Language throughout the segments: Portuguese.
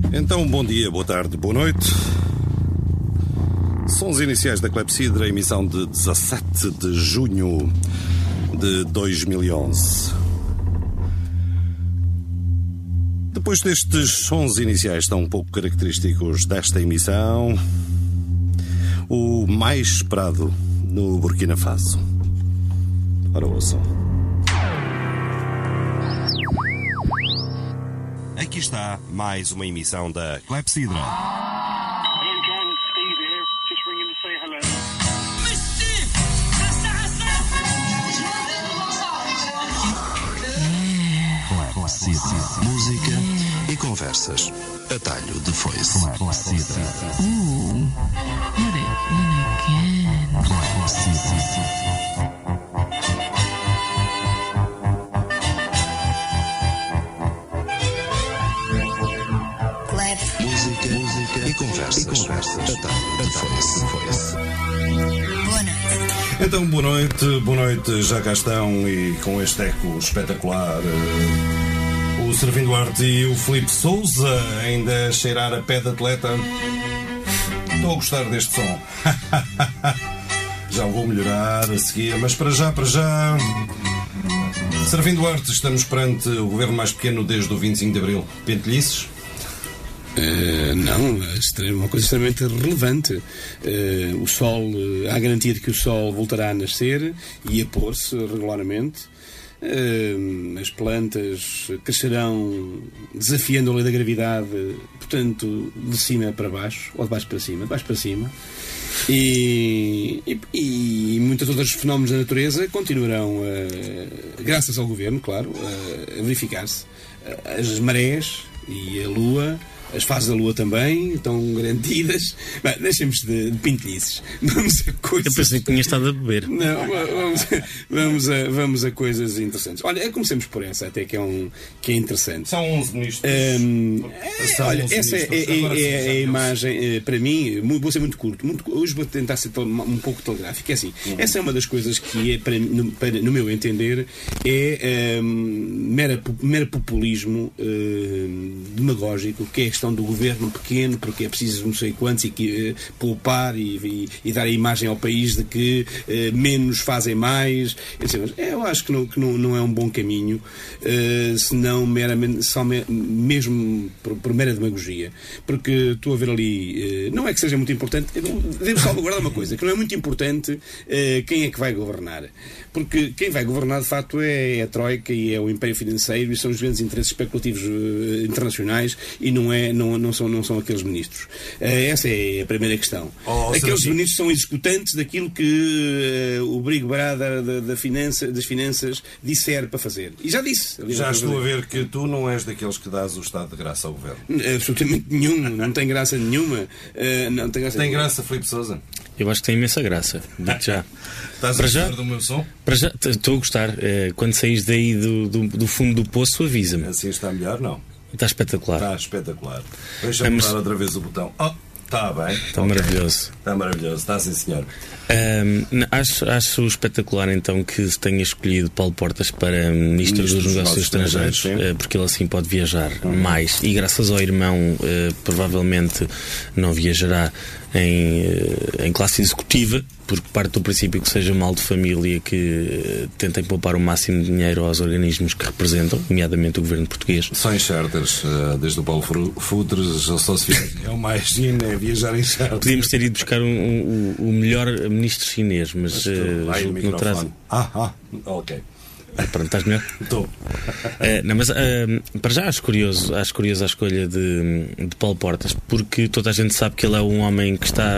Então, bom dia, boa tarde, boa noite. Sons iniciais da Clepsidra, emissão de 17 de junho de 2011. Depois destes sons iniciais tão pouco característicos desta emissão, o mais esperado no Burkina Faso. Ora, ouçam. Aqui está mais uma emissão da Clepsidra. Música e conversas. Atalho de foice. Clepsidra. Not again. Música e conversas. Atalho de foice. Boa noite. Então, boa noite, já cá estão e com este eco espetacular. O Serafim Duarte e o Filipe Souza ainda a cheirar a pé de atleta. Estou a gostar deste som. Já vou melhorar a seguir, mas para já. Serafim Duarte, estamos perante o governo mais pequeno desde o 25 de Abril. Pentelhices? Não, é uma coisa extremamente relevante. O Sol, há a garantia de que o Sol voltará a nascer e a pôr-se regularmente. As plantas crescerão desafiando a lei da gravidade, portanto, de cima para baixo, ou de baixo para cima, e muitos outros fenómenos da natureza continuarão, graças ao governo, claro, a verificar-se. As marés e a Lua, as fases da Lua também estão garantidas. Bem, deixemos de pintelhices. Vamos a coisas... Eu pensei que tinha estado a beber. Não, vamos a coisas interessantes. Olha, comecemos por essa, até que é interessante. São 11 ministros. Olha, essa é a imagem, para mim, vou ser muito curto. Hoje vou tentar ser um pouco telegráfico. É assim, essa é uma das coisas que, no meu entender, é mero populismo demagógico, que é a questão do governo pequeno, porque é preciso não sei quantos e que poupar e dar a imagem ao país de que menos fazem mais. Eu acho que não é um bom caminho, senão mesmo por mera demagogia. Porque estou a ver ali, não é que seja muito importante, devo salvaguardar uma coisa, que não é muito importante quem é que vai governar. Porque quem vai governar, de facto, é a Troika e é o Império Financeiro e são os grandes interesses especulativos internacionais e não são aqueles ministros. Essa é a primeira questão. Aqueles ministros são executantes daquilo que o Big Brother das finanças disser para fazer. E já disse. Já estou a ver que tu não és daqueles que dás o estado de graça ao governo. Absolutamente nenhum. Não tem graça nenhuma. Tem graça, Filipe Souza? Eu acho que tem imensa graça. Digo já. Estás a gostar do meu som? Para já, estou a gostar. Quando saís daí do fundo do poço, avisa-me. Assim está melhor, não? Está espetacular. Está espetacular. Deixa-me dar outra vez o botão. Está bem. Está maravilhoso. Está maravilhoso, está sim, senhor. Acho espetacular então que se tenha escolhido Paulo Portas para Ministro dos Negócios Estrangeiros, porque ele assim pode viajar mais e graças ao irmão provavelmente não viajará em classe executiva, porque parte do princípio que seja mal de família que tentem poupar o máximo de dinheiro aos organismos que representam, nomeadamente o governo português. São em charters, desde o Paulo Futres só se fica. É o mais gino, é viajar em charters. Podíamos ter ido buscar o melhor ministro chinês, mas julgo que não traz. Ok. Pronto, estás melhor? Estou. Não, mas para já acho curioso a escolha de Paulo Portas, porque toda a gente sabe que ele é um homem que está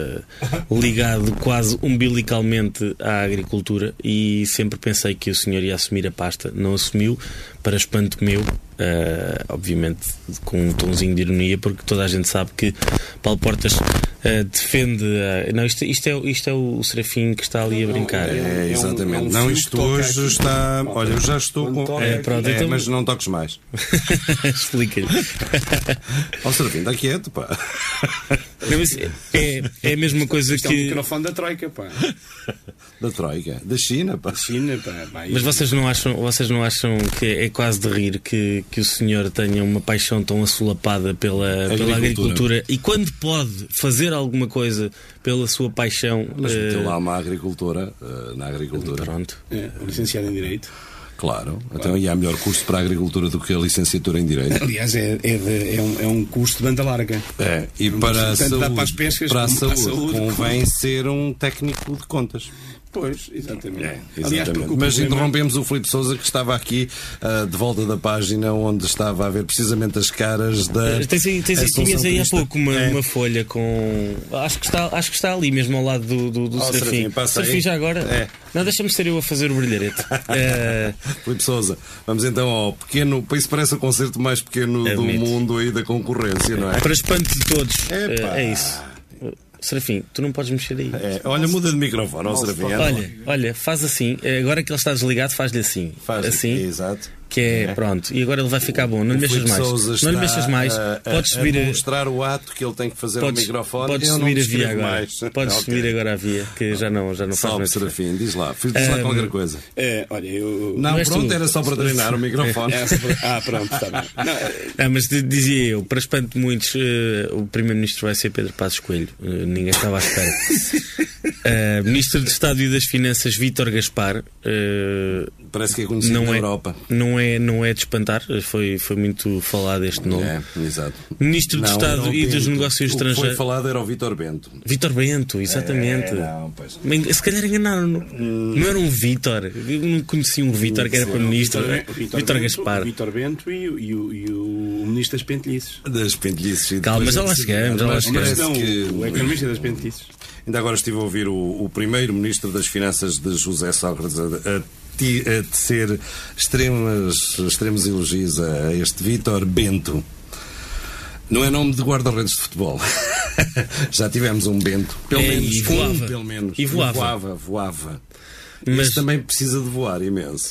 ligado quase umbilicalmente à agricultura e sempre pensei que o senhor ia assumir a pasta. Não assumiu, para espanto meu, obviamente com um tomzinho de ironia, porque toda a gente sabe que Paulo Portas defende. Não, isto é o Serafim que está ali a brincar. É, exatamente. É um não, fio isto que toca hoje aqui. está. Olha, eu já estou com. Pronto, pronto, então- mas não toques mais. Explica-lhe. Ó, Serafim, está quieto, pá. Não, mas é a mesma coisa Isto é um que. microfone da Troika, pá. Da Troika, da China, pá. China, pá. Mas vocês não acham que é quase de rir que o senhor tenha uma paixão tão assolapada pela agricultura e quando pode fazer alguma coisa pela sua paixão. Mas meteu lá uma agricultura, na agricultura. Pronto. Licenciado em Direito. Claro. Então, e há melhor curso para a agricultura do que a licenciatura em Direito. Aliás, é um curso de banda larga. É, e para a Portanto, dá saúde, para as pescas, para a como para a saúde, saúde. convém ser um técnico de contas. Pois, exatamente. Aliás, porque o mas problema- interrompemos o Filipe Sousa, que estava aqui de volta da página onde estava a ver precisamente as caras da. Tinhas aí há pouco uma folha com. Acho que está ali mesmo ao lado do Serafim. Serafim, passa aí. Serafim já agora? É. Não, deixa-me ser eu a fazer o brilharete. Filipe Sousa, vamos então ao pequeno. Isso parece o concerto mais pequeno do Admito. mundo aí da concorrência, não é? Para espanto de todos. Epá. É isso. Serafim, tu não podes mexer aí. É, olha, muda de microfone, ó Serafim. Olha, faz assim. Agora que ele está desligado, faz-lhe assim. Faz assim. Exato. Que é, pronto. E agora ele vai ficar bom. Não lhe mexas Filipe mais. Sousa Não lhe está mexas mais. Podes subir a mostrar o ato que ele tem que fazer ao microfone. Podes Eu não subir a descrevo via agora. mais. Podes Ok. subir agora a via, que já não faz Salve, mais. Serafim, diz lá qualquer coisa. Olha, eu. Não, és pronto, tu. era só para treinar o microfone. Pronto, está bem. Mas dizia eu, para espanto de muitos, o Primeiro-Ministro vai ser Pedro Passos Coelho. Ninguém estava à espera. Ministro de Estado e das Finanças, Vítor Gaspar. Parece que é conhecido na Europa. Não é de espantar, foi muito falado este nome. É, exato. Ministro de Não, Estado era o e dos Bento. Negócios O que foi Estrangeiros. falado era o Vítor Bento. Vítor Bento, exatamente. Não, pois. Mas, se calhar enganaram-no. Não era um Vítor. Eu não conhecia um Vítor que era para ministro. Vítor Gaspar. O Vítor Bento e o Ministro das Pentelhices. Das pentelhices. e Calma, depois já lá de chegamos, seguida. já lá Mas chegamos. parece que- O economista das Pentelhices. Ainda agora estive a ouvir o primeiro-ministro das Finanças de José Sócrates a tecer extremos elogios a este Vítor Bento. Não é nome de guarda-redes de futebol. Já tivemos um Bento. Pelo menos e voava. pelo menos. E voava. Voava. Mas Mas também precisa de voar imenso.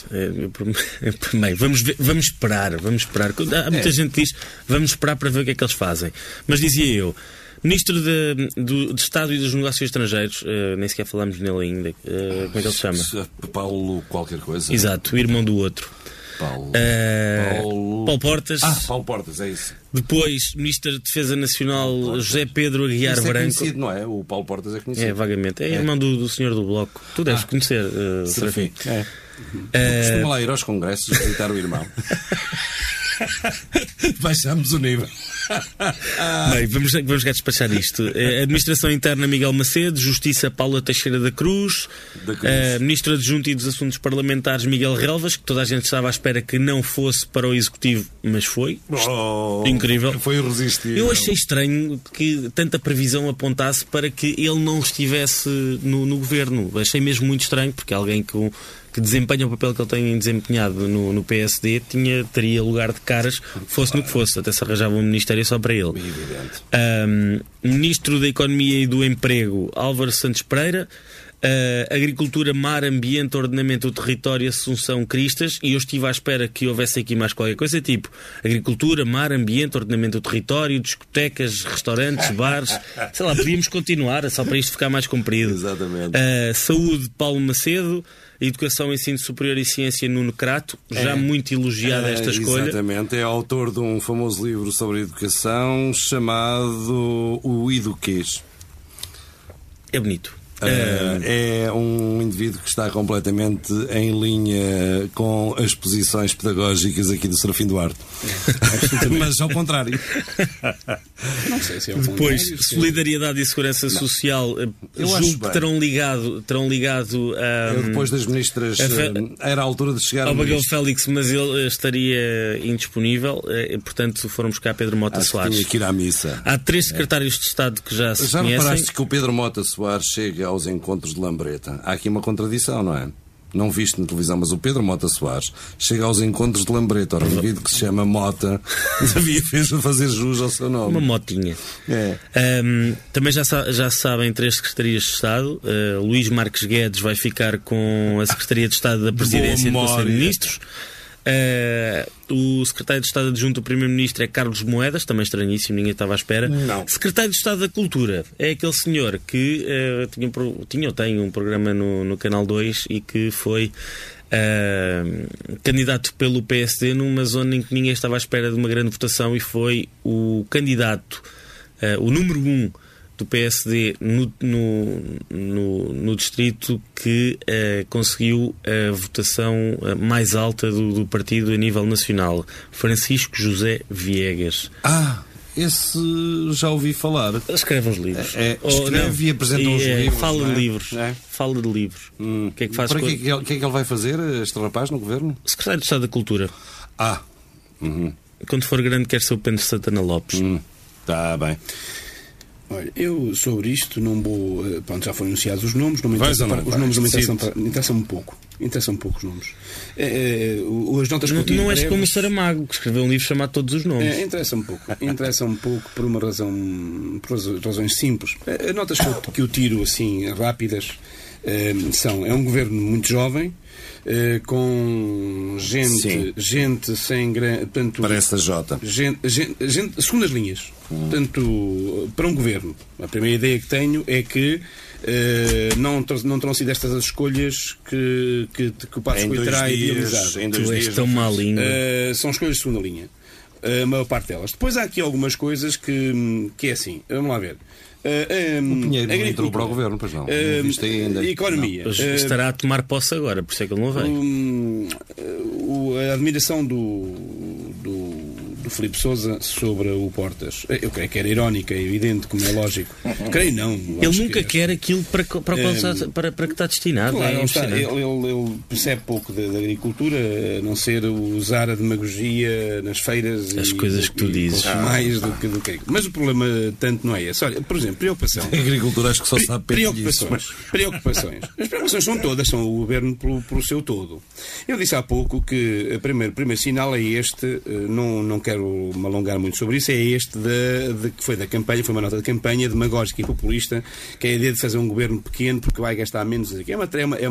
Bem, vamos esperar. Há muita gente que diz vamos esperar para ver o que é que eles fazem. Mas dizia eu, Ministro de Estado e dos Negócios Estrangeiros, nem sequer falámos nele ainda. Como é que ele se chama? Paulo qualquer coisa. Exato, o irmão do outro. Paulo. Paulo Portas. Paulo Portas, é isso. Depois, Ministro da Defesa Nacional, José Pedro Aguiar Isso é Branco. conhecido, não é? O Paulo Portas é conhecido. É, vagamente. É irmão do senhor do Bloco. Tu deves conhecer, Serafim. Costuma lá ir aos congressos visitar o irmão. Baixamos o nível. Bem, vamos cá despachar isto. Administração Interna, Miguel Macedo. Justiça, Paula Teixeira da Cruz. Ministro Adjunto e dos Assuntos Parlamentares, Miguel Relvas, que toda a gente estava à espera que não fosse para o Executivo, mas foi. Incrível. Foi irresistível. Eu achei estranho que tanta previsão apontasse para que ele não estivesse no governo. Achei mesmo muito estranho, porque alguém que desempenha o papel que ele tem desempenhado no PSD teria lugar de caras, fosse no que fosse. Até se arranjava um ministério só para ele. Ministro da Economia e do Emprego, Álvaro Santos Pereira. Agricultura, Mar, Ambiente, Ordenamento do Território, Assunção Cristas. E eu estive à espera que houvesse aqui mais qualquer coisa, tipo Agricultura, Mar, Ambiente, Ordenamento do Território, discotecas, restaurantes, bares. Sei lá, podíamos continuar só para isto ficar mais comprido. Exatamente. Saúde, Paulo Macedo. Educação, Ensino Superior e Ciência, Nuno Crato. Já muito elogiada esta escolha. Exatamente. É autor de um famoso livro sobre educação chamado O Eduquês. É bonito. É um indivíduo que está completamente em linha com as posições pedagógicas aqui do Serafim Duarte. Mas ao contrário. Não sei se é o Depois, contrário, se- Solidariedade e Segurança Social, Eu acho julgo que bem. terão ligado Depois das ministras, era a altura de chegar ao Bagel ministro. Félix, mas ele estaria indisponível, portanto foram buscar Pedro Mota Acho que Soares. tinha que ir à missa. Há 3 secretários de Estado que já se Já conhecem. reparaste que o Pedro Mota Soares chega aos encontros de Lambreta? Há aqui uma contradição, não é? não visto na televisão, mas o Pedro Mota Soares chega aos encontros de Lambreta, ao indivíduo que se chama Mota, havia fez fazer jus ao seu nome. Uma motinha. Também já sabem 3 secretarias de Estado. Luís Marques Guedes vai ficar com a Secretaria de Estado da Presidência e do Conselho de Ministros. O secretário de Estado adjunto do Primeiro-Ministro é Carlos Moedas, também estranhíssimo, ninguém estava à espera. Não. Secretário de Estado da Cultura é aquele senhor que tem um programa no Canal 2 e que foi candidato pelo PSD numa zona em que ninguém estava à espera de uma grande votação, e foi o candidato, o número 1 do PSD no distrito que conseguiu a votação mais alta do partido a nível nacional, Francisco José Viegas. Esse já ouvi falar. Escreve uns livros. Escreve e apresenta uns livros. Fala de livros. Fala de livros. O que é que faz? Para que é que ele vai fazer, este rapaz, no governo? Secretário de Estado da Cultura. Quando for grande, quer ser o Pedro Santana Lopes. Está bem. Olha, eu sobre isto não vou. Pronto, já foram anunciados os nomes, os nomes me interessam um pouco. Interessam um pouco os nomes. As notas que eu tive. Não és como o Saramago, que escreveu um livro chamado Todos os Nomes. Interessa um pouco por uma razão. Por razões simples. As notas que eu tiro assim, rápidas, são. É um governo muito jovem. Com gente sem grande. Parece a Jota. Gente, segundas linhas. Portanto, para um governo, a primeira ideia que tenho é que não terão sido estas as escolhas que o Passos Coelho terá idealizado. Tu és tão malinho. São escolhas de segunda linha. A maior parte delas. Depois há aqui algumas coisas que é assim. Vamos lá ver. O Pinheiro não entrou para o governo, pois não. Ainda. Economia. Estará a tomar posse agora, por isso é que ele não vem. A admiração do Filipe Sousa sobre o Portas, eu creio que era irónica, é evidente, como é lógico. Creio não. Ele nunca quer aquilo para que está destinado. Claro, ele percebe pouco da agricultura, a não ser usar a demagogia nas feiras. As coisas que tu dizes. Mais do que. Mas o problema tanto não é esse. Olha, por exemplo, preocupação. A agricultura acho que só sabe preocupações. As preocupações são todas, são o governo pelo seu todo. Eu disse há pouco que o primeiro sinal é este, não quero me alongar muito sobre isso, é este que foi da campanha, foi uma nota de campanha demagógica e populista, que é a ideia de fazer um governo pequeno porque vai gastar menos. É uma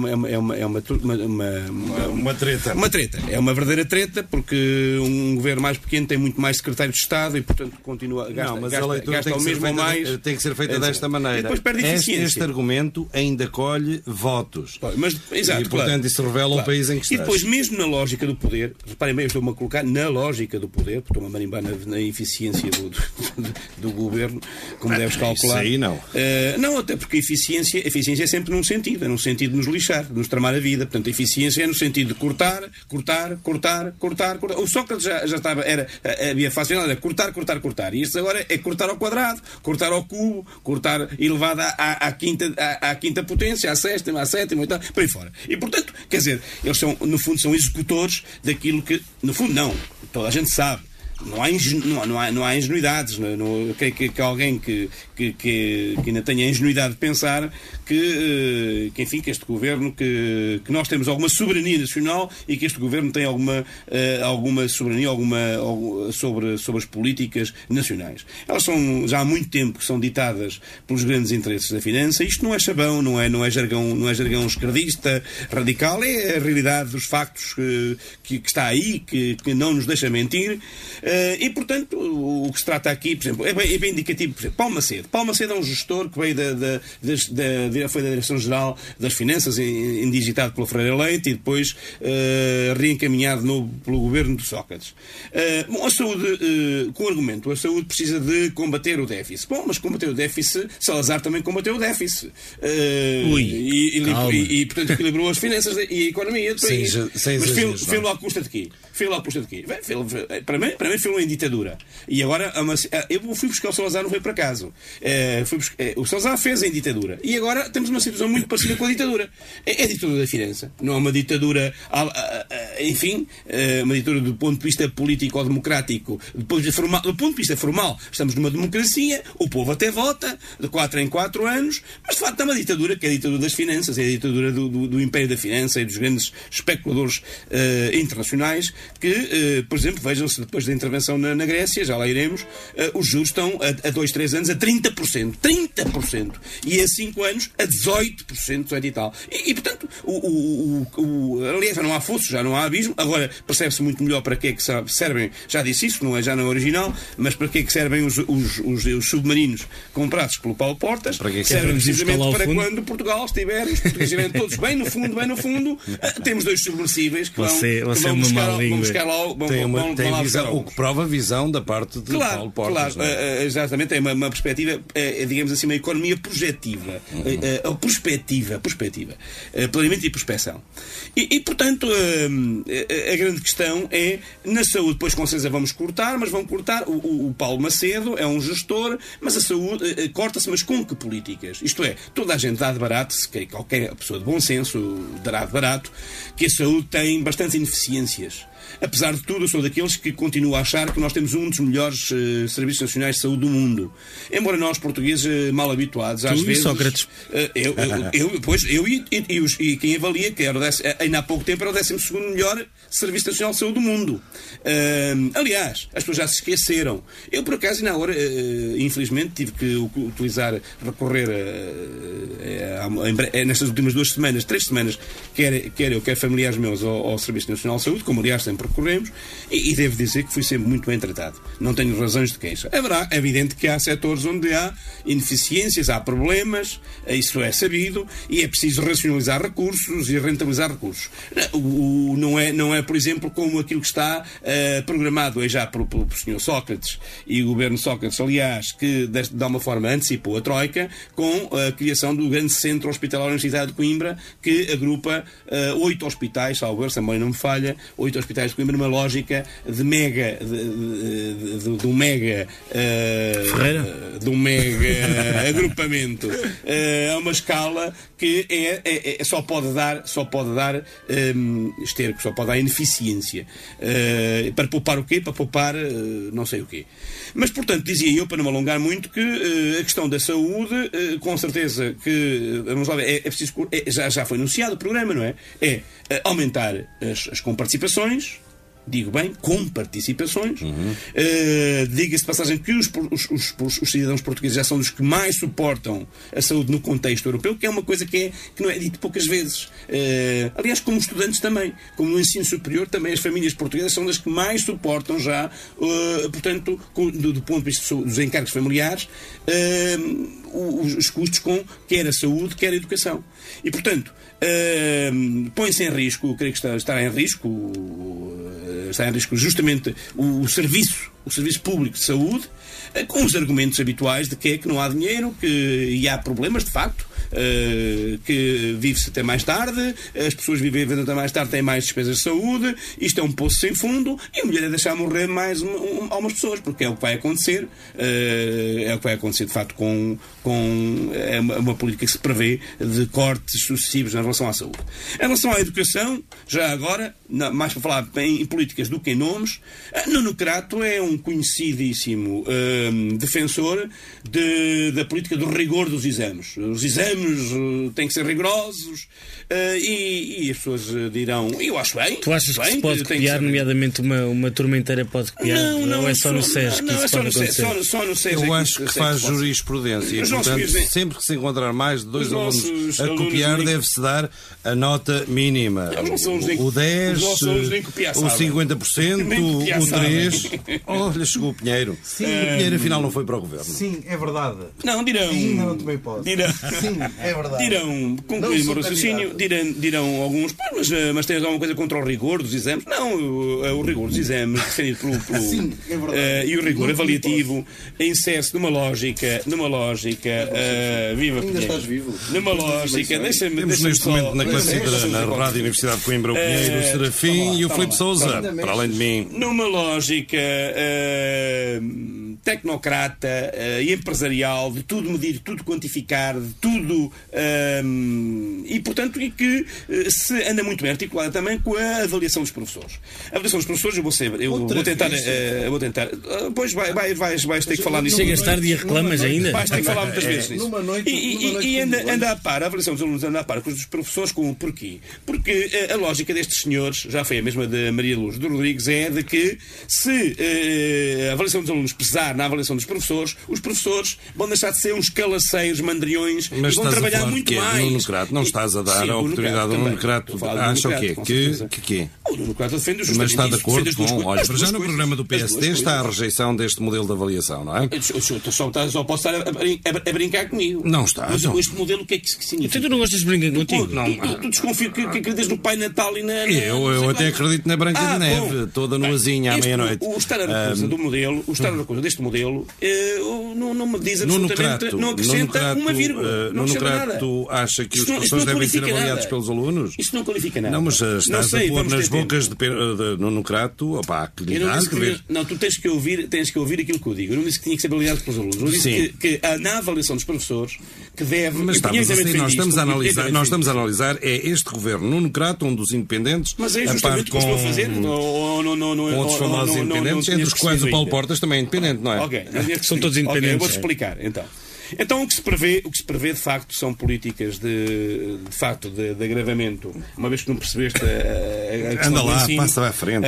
treta. Uma treta. É uma verdadeira treta, porque um governo mais pequeno tem muito mais secretários de Estado e, portanto, continua gasta ao mesmo ou mais. Tem que ser feita desta maneira. E depois perde eficiência. Este argumento ainda colhe votos. Exato, e, portanto, isso revela um país em que está. E depois, mesmo na lógica do poder, reparem bem, eu estou-me a colocar na lógica do poder, porque estou-me a marimbar na eficiência do governo, como deves calcular. Isso aí não. Não, até porque a eficiência é sempre num sentido, é num sentido de nos lixar, de nos tramar a vida. Portanto, a eficiência é no sentido de cortar. O Sócrates já estava, havia fácil, era cortar. E isto agora é cortar ao quadrado, cortar ao cubo, cortar elevado à quinta potência, à sétima e tal, por aí fora. E, portanto, quer dizer, eles no fundo são executores daquilo que, no fundo, não, toda a gente sabe. Não há ingenuidades. Que alguém que ainda tenha a ingenuidade de pensar que este governo, que nós temos alguma soberania nacional e que este governo tem alguma soberania sobre as políticas nacionais. Elas são já há muito tempo que são ditadas pelos grandes interesses da finança. Isto não é chavão, não é jargão esquerdista radical, é a realidade dos factos que está aí, que não nos deixa mentir. E, portanto, o que se trata aqui, por exemplo, é bem indicativo. Por exemplo, Paulo Macedo é um gestor que veio foi da Direção-Geral das Finanças, indigitado pelo Freire Leite e depois reencaminhado de novo pelo governo de Sócrates. A saúde, com o argumento, a saúde precisa de combater o déficit. Bom, mas combater o déficit, Salazar também combateu o déficit. E, portanto, equilibrou as finanças e a economia. Mas fê-lo à custa de quê? Para mim, fê-lo em ditadura. E agora, eu fui buscar o Salazar, não veio para acaso. O Salazar fez em ditadura. E agora temos uma situação muito parecida com a ditadura. É a ditadura da finança. Não é uma ditadura enfim, uma ditadura do ponto de vista político-democrático, do ponto de vista formal, estamos numa democracia, o povo até vota, de 4 em 4 anos, mas de facto é uma ditadura que é a ditadura das finanças, é a ditadura do império da finança e dos grandes especuladores internacionais que, por exemplo, vejam-se depois da intervenção na Grécia, já lá iremos, os juros estão a 2, 3 anos a 30%. 30%. E a 5 anos a 18% e tal. E portanto, aliás, já não há fosso, já não há abismo. Agora percebe-se muito melhor para que é que servem, já disse isso, não é já no original, mas para que é que servem os submarinos comprados pelo Paulo Portas. Para que é que servem precisamente para quando Portugal estiver, os portugueses estiverem todos bem no fundo, temos 2 submersíveis que vão buscar lá. Tem visão, o que prova a visão da parte de Paulo Portas. Claro, exatamente, tem uma perspectiva, digamos assim, uma economia projetiva, perspectiva, planeamento e prospeção. E portanto, a grande questão é, na saúde, depois com certeza vamos cortar, mas vão cortar. O Paulo Macedo é um gestor, mas a saúde corta-se, mas com que políticas? Isto é, toda a gente dá de barato, qualquer pessoa de bom senso dará de barato, que a saúde tem bastantes ineficiências. Apesar de tudo, eu sou daqueles que continuo a achar que nós temos um dos melhores serviços nacionais de saúde do mundo. Embora nós, portugueses, mal habituados, às vezes... Sócrates. E quem avalia, que era ainda há pouco tempo, era o 12º melhor Serviço Nacional de Saúde do mundo. Aliás, as pessoas já se esqueceram. Eu, por acaso, na hora, infelizmente, tive que recorrer nestas últimas 3 semanas, quer eu, quer familiares meus, ao Serviço Nacional de Saúde, como aliás sempre recorremos, e devo dizer que fui sempre muito bem tratado. Não tenho razões de queixa. É evidente que há setores onde há ineficiências, há problemas, isso é sabido, e é preciso racionalizar recursos e rentabilizar recursos. Não é, por exemplo, como aquilo que está programado já pelo Sr. Sócrates e o governo Sócrates, aliás, que de alguma forma antecipou a Troika, com a criação do grande centro hospitalar da Universidade de Coimbra, que agrupa 8 hospitais, salvo erro, se a memória não me falha, 8 hospitais de Coimbra, numa lógica de mega agrupamento a uma escala que só pode dar esterco, só pode dar ineficiência. Para poupar o quê? Para poupar não sei o quê. Mas, portanto, dizia eu, para não me alongar muito, que a questão da saúde, com certeza que, vamos lá ver, é preciso, já foi anunciado o programa, não é? É aumentar as comparticipações, digo bem, com participações. Diga-se de passagem que os cidadãos portugueses já são dos que mais suportam a saúde no contexto europeu, que é uma coisa que não é dito poucas vezes. Aliás, como estudantes também, como no ensino superior, também as famílias portuguesas são das que mais suportam já, portanto, do ponto de vista dos encargos familiares, os custos com quer a saúde, quer a educação. E, portanto, põe-se em risco, eu creio que está em risco justamente o serviço público de saúde, com os argumentos habituais de que não há dinheiro, e há problemas de facto, que vive-se até mais tarde, as pessoas vivem até mais tarde, têm mais despesas de saúde, isto é um poço sem fundo, e a mulher é deixar morrer mais algumas pessoas, porque é o que vai acontecer, de facto, com uma política que se prevê de cortes sucessivos em relação à saúde. Em relação à educação, já agora, mais para falar em políticas do que em nomes, Nuno Crato é um conhecidíssimo defensor da política do rigor dos exames. Os exames têm que ser rigorosos, e as pessoas dirão, eu acho bem. Tu achas que se pode copiar, nomeadamente uma turma inteira pode copiar? Não é só no SES que isso pode acontecer? Só no SES. Eu acho que faz jurisprudência. E, portanto, sempre que se encontrar mais de 2 alunos a copiar, deve-se dar a nota mínima. O 10, o 50%, o 3. Olha, chegou o Pinheiro. Sim. O Pinheiro, afinal, não foi para o governo. Sim, é verdade. Não, dirão. Ainda não tomei posse. Sim, é verdade. Dirão, concluir o raciocínio, dirão alguns, mas tens alguma coisa contra o rigor dos exames? Não, o rigor dos exames, defendido pelo sim, é verdade. E o rigor avaliativo insere-se numa lógica, viva ainda estás vivo. Numa lógica, deixa-me Temos neste momento na classe na Rádio Universidade de Coimbra o Pinheiro, o Serafim e o Filipe Sousa, para além de mim. Numa lógica tecnocrata e empresarial, de tudo medir, tudo quantificar, de tudo. E, portanto, e que se anda muito bem articulada também com a avaliação dos professores. A avaliação dos professores, eu vou tentar. Pois vais ter que falar nisso. Chegas tarde e reclamas ainda? Vais ter que falar muitas vezes nisso. E anda a par, a avaliação dos alunos anda a par com os dos professores, com o porquê? Porque a lógica destes senhores, já foi a mesma da Maria Luz de Rodrigues, é de que se a avaliação dos alunos pesar na avaliação dos professores, os professores vão deixar de ser uns calaceiros, mandriões, e vão trabalhar muito mais. Nuno Crato, não estás a dar a oportunidade ao Nuno Crato. Acha o quê? Que o Nuno Crato defende os mas está de acordo com... Olha, para já no programa do PSD está a rejeição deste modelo de avaliação, não é? Só posso estar a brincar comigo. Não está. Mas este modelo, o que é que significa? Então tu não gostas de brincar contigo? Tu desconfio que acreditas no Pai Natal e na... Eu até acredito na Branca de Neve, toda nuazinha à meia-noite. O estar a recusa do modelo, o estar a recusa deste modelo, não me diz absolutamente, não acrescenta uma vírgula. Nuno Crato, tu acha que os professores devem ser avaliados pelos alunos? Isto não qualifica nada. Não, mas estás a pôr nas bocas de Nuno Crato, opá, que lidar que ver. Não, tu tens que ouvir aquilo que eu digo. Eu não disse que tinha que ser avaliado pelos alunos. Eu disse que na avaliação dos professores que deve... Mas nós estamos a analisar é este governo Nuno Crato, um dos independentes, mas é justamente o que estou a fazer. Com outros famosos independentes, entre os quais o Paulo Portas também é independente, não é? Ok, são todos independentes. Eu vou-te explicar, então o que se prevê de facto são políticas de agravamento, uma vez que não percebeste a questão. Anda lá, passa à frente.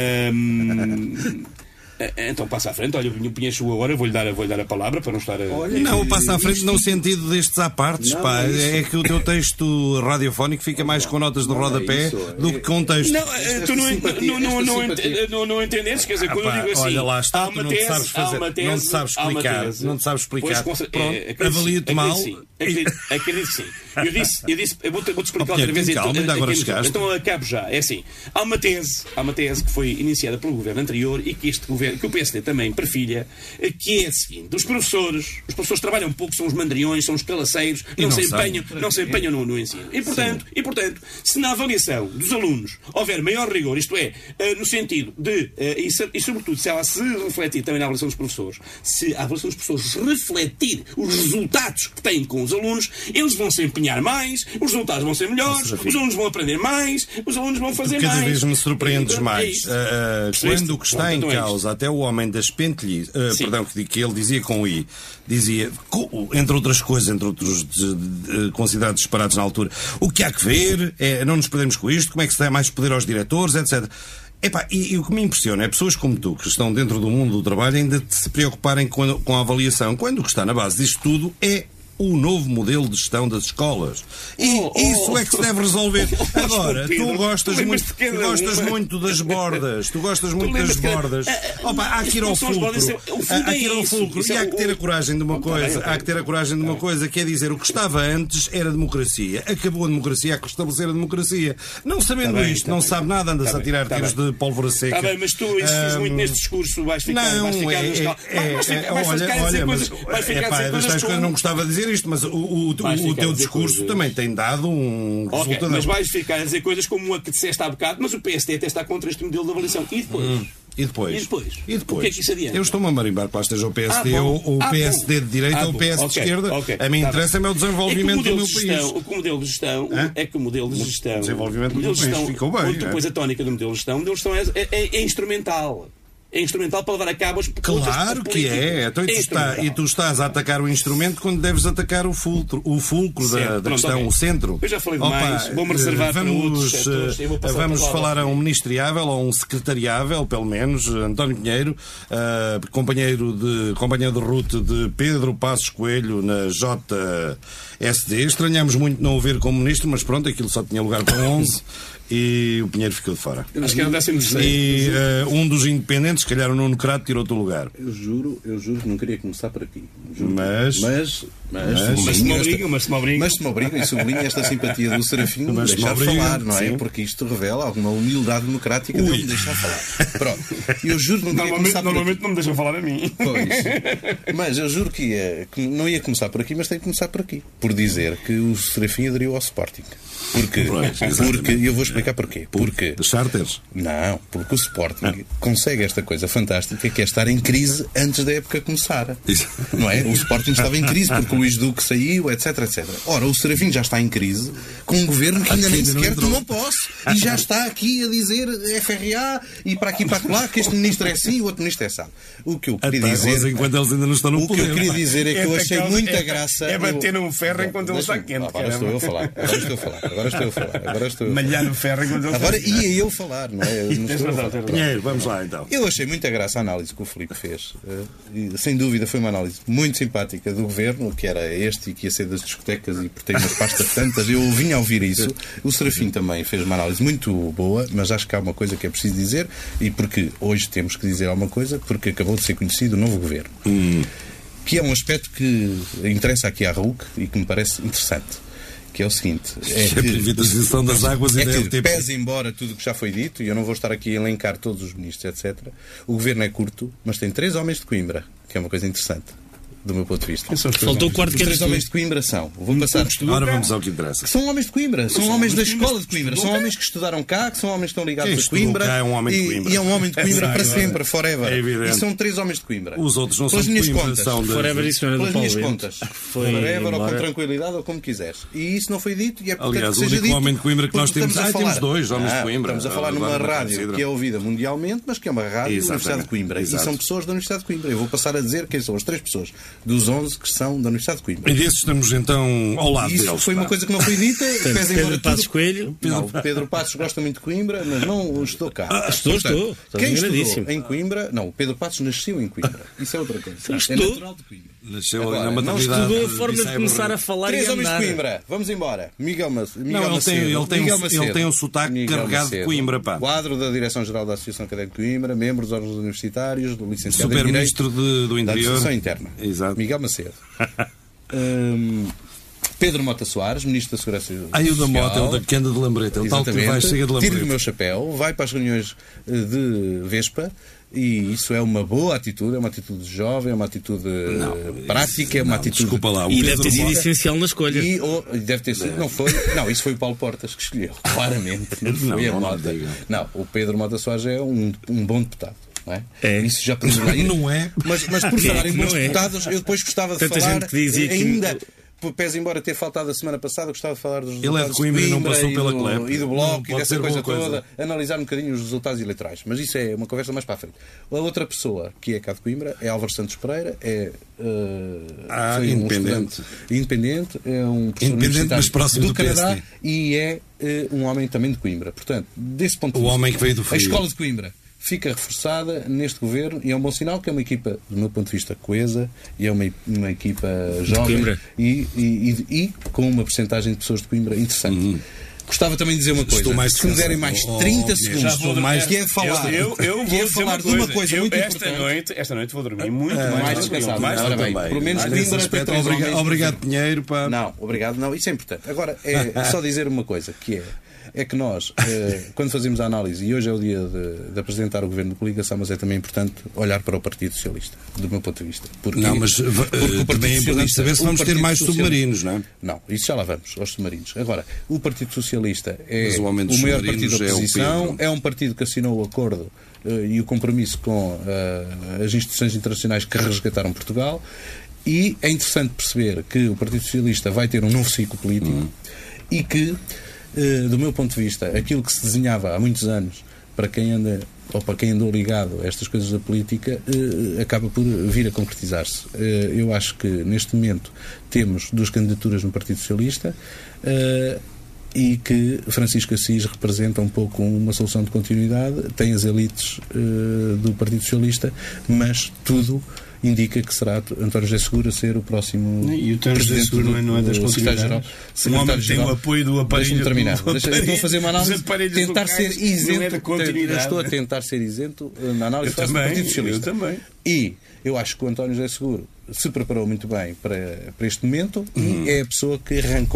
Então passa à frente. Olha, o Pinheiro chegou agora, vou-lhe dar a palavra para não estar Não, passa à frente no sentido destes à partes, pá. É que o teu texto radiofónico fica mais com notas de rodapé do que com texto. Não, tu não entendes, quer dizer, quando eu digo assim, olha lá está, tu não te sabes fazer, não te sabes explicar. Pronto, avalia-te mal. Acredito que sim. Eu vou-te explicar outra vez. Então acabo já. É assim, há uma tese que foi iniciada pelo governo anterior e que este governo, que o PSD também perfilha, que é a seguinte: os professores trabalham pouco, são os mandriões, são os calaceiros, não se empenham no ensino. E portanto, se na avaliação dos alunos houver maior rigor, isto é, no sentido de, e sobretudo se ela se refletir também na avaliação dos professores, se a avaliação dos professores refletir os resultados que têm com os alunos, eles vão se empenhar mais, os resultados vão ser melhores, os alunos vão aprender mais, os alunos vão fazer mais. Cada vez me surpreendes mais. Quando o que está em causa, até o homem das pentelhas, perdão, que ele dizia com o I, dizia, entre outras coisas, entre outros considerados disparados na altura, o que há que ver, não nos perdemos com isto, como é que se dá mais poder aos diretores, etc. E o que me impressiona é pessoas como tu, que estão dentro do mundo do trabalho, ainda se preocuparem com a avaliação, quando o que está na base disto tudo é o novo modelo de gestão das escolas. Isso é que se deve resolver. Agora, tu gostas muito das bordas. Há que ir ao fulcro. E há que ter a coragem de uma coisa. Quer dizer, o que estava antes era democracia. Acabou a democracia, há que restabelecer a democracia. Não sabendo isto, não sabe nada, anda-se a tirar tiros de pólvora seca. Está bem, mas tu insistes muito neste discurso, vais ficar não gostava de dizer isto, mas o teu discurso também tem dado um resultado. Mas vais ficar a dizer coisas como a que disseste há bocado, mas o PSD até está contra este modelo de avaliação. E depois? O que é que isso adianta? Eu estou-me a marimbar para esteja o PSD ou o PSD de direita ou o PS de esquerda. A mim interessa-me o desenvolvimento do meu país. O modelo de gestão é que o modelo de gestão... Desenvolvimento do meu país ficou bem. Depois a tónica do modelo de gestão é instrumental. É instrumental para levar a cabo as Claro que é. Então, e tu estás a atacar o instrumento quando deves atacar o fulcro da questão, o centro. Eu já falei demais. Vou-me reservar para outros setores. Vamos falar a um ministeriável ou um secretariável, pelo menos, António Pinheiro, companheiro de ruta de Pedro Passos Coelho na JSD. Estranhamos muito não o ver como ministro, mas pronto, aquilo só tinha lugar para 11. E o Pinheiro ficou de fora. Acho que era 16º. E um dos independentes, se calhar o Nuno Crato, tirou-te o lugar. Eu juro que não queria começar por aqui. Mas se me obrigam e sublinho esta simpatia do Serafim de deixar falar, não é? Sim. Porque isto revela alguma humildade democrática de me deixar falar. Pronto. Eu juro que não queria começar por aqui. Normalmente não me deixam falar a mim. Pois. Mas eu juro que não ia começar por aqui, mas tenho que começar por aqui. Por dizer que o Serafim aderiu ao Sporting. Porque eu vou explicar porquê. Porque de charters? Não, porque o Sporting consegue esta coisa fantástica que é estar em crise antes da época começar. Não é? O Sporting estava em crise porque o Luís Duque saiu, etc, etc. Ora, o Serafim já está em crise com um governo que ainda nem sequer tomou posse e já está aqui a dizer FRA e para aqui e para lá que este ministro é assim e o outro ministro é assim. O que eu queria dizer... enquanto eles ainda não estão no poder. O que eu queria dizer é que eu achei muita graça... É bater num ferro enquanto ele está quente. Agora estou eu a falar. Malhar no ferro enquanto ele está quente. Agora ia eu falar, não é? Pinheiro, vamos lá então. Eu achei muita graça a análise que o Filipe fez. E, sem dúvida foi uma análise muito simpática do governo, que era este e que ia ser das discotecas e porque tem umas pastas tantas. Eu vinha a ouvir isso. O Serafim também fez uma análise muito boa, mas acho que há uma coisa que é preciso dizer, e porque hoje temos que dizer alguma coisa, porque acabou de ser conhecido o novo governo. Que é um aspecto que interessa aqui à RUC e que me parece interessante. Que é o seguinte: a privatização das águas que pese embora tudo o que já foi dito, e eu não vou estar aqui a elencar todos os ministros, etc. O governo é curto, mas tem 3 homens de Coimbra, que é uma coisa interessante. Do meu ponto de vista. Faltou o quarto que era 3 homens de Coimbra são. Vou passar. Agora vamos ao que interessa. São homens de Coimbra. São homens da escola de Coimbra. São homens que estudaram cá, que são homens que estão ligados a Coimbra. É um homem de Coimbra. E é um homem de Coimbra para sempre, forever. É e são 3 homens de Coimbra. Os outros não são de Coimbra. São de... Forever, isso não era do Pelas minhas Paulo contas. Forever ou com tranquilidade ou como quiseres. E isso não foi dito e é porque aliás, o único homem de Coimbra que nós temos... temos 2 homens de Coimbra. Estamos a falar numa rádio que é ouvida mundialmente, mas que é uma rádio da Universidade de Coimbra. E são pessoas da Universidade de Coimbra. Eu vou passar a dizer quem são as 3 pessoas dos 11 que são da Universidade de Coimbra. E desses estamos então ao lado deles. Isso foi uma coisa que não foi dita. Pedro Passos Coelho. Não, Pedro Passos gosta muito de Coimbra, mas não estou cá. Estou. Quem estudou em Coimbra... Não, o Pedro Passos nasceu em Coimbra. Isso é outra coisa. É natural de Coimbra. Nasceu ali na não maternidade. Estudou a forma de começar a falar 3 e homens de Coimbra. Vamos embora. Miguel Macedo. Ele tem um sotaque carregado de Coimbra, pá. Quadro da Direção-Geral da Associação Académica de Coimbra, membro dos órgãos universitários, do licenciado em Direito, Super-Ministro do Interior. da Administração Interna. Exato. Miguel Macedo. Pedro Mota Soares, Ministro da Segurança Social. Aí o da Mota, é o da que anda de lambreta. Ele tal que vai, chega de lambreta. Tiro o meu chapéu, vai para as reuniões de Vespa. E isso é uma boa atitude, é uma atitude jovem, é uma atitude prática, é uma atitude... Desculpa lá, e deve ter sido essencial na escolha. E deve ter sido, não foi? Não, isso foi o Paulo Portas que escolheu, claramente. Não foi a Mota. Não, o Pedro Mota Soares é um bom deputado. Não é? Isso já não é? Mas por falar em bons deputados, eu depois gostava de falar ainda... Pese embora ter faltado a semana passada, gostava de falar dos resultados. Ele é de Coimbra e não passou pela CLEP. E do Bloco e dessa coisa toda, analisar um bocadinho os resultados eleitorais. Mas isso é uma conversa mais para a frente. A outra pessoa que é cá de Coimbra é Álvaro Santos Pereira, independente. Independente, é um independente, mas próximo do Canadá e é um homem também de Coimbra. Portanto, desse ponto de vista, homem que veio do Frio. A escola de Coimbra fica reforçada neste governo e é um bom sinal que é uma equipa, do meu ponto de vista, coesa e é uma equipa jovem e com uma percentagem de pessoas de Coimbra interessante. Gostava também de dizer uma coisa. Se me derem mais 30 segundos, que é falar, de uma coisa muito importante. Esta noite vou dormir muito mais descansado. Ora bem, pelo menos Coimbra tem 3 homens. Obrigado, Pinheiro. Pá. Não, obrigado, não. Isso é importante. Agora, é só dizer uma coisa, que é que nós, quando fazemos a análise, e hoje é o dia de apresentar o governo de coligação, mas é também importante olhar para o Partido Socialista, do meu ponto de vista. Porque o também é importante saber se vamos ter mais submarinos, não é? Não, isso já lá vamos, aos submarinos. Agora, o Partido Socialista é o maior partido da oposição, é um partido que assinou o acordo e o compromisso com as instituições internacionais que resgataram Portugal, e é interessante perceber que o Partido Socialista vai ter um novo ciclo político e que, do meu ponto de vista, aquilo que se desenhava há muitos anos para quem anda ou para quem andou ligado a estas coisas da política acaba por vir a concretizar-se. Eu acho que neste momento temos 2 candidaturas no Partido Socialista e que Francisco Assis representa um pouco uma solução de continuidade, tem as elites do Partido Socialista, mas tudo indica que será António José Seguro a ser o próximo e o António José Seguro não é das continuidades. Um homem que tem o apoio do aparelho. Deixa-me terminar. Eu estou a fazer uma análise, tentar ser isento. Eu estou a tentar ser isento na análise do Partido Socialista. Eu também. E eu acho que o António José Seguro se preparou muito bem para este momento e é a pessoa que arrancou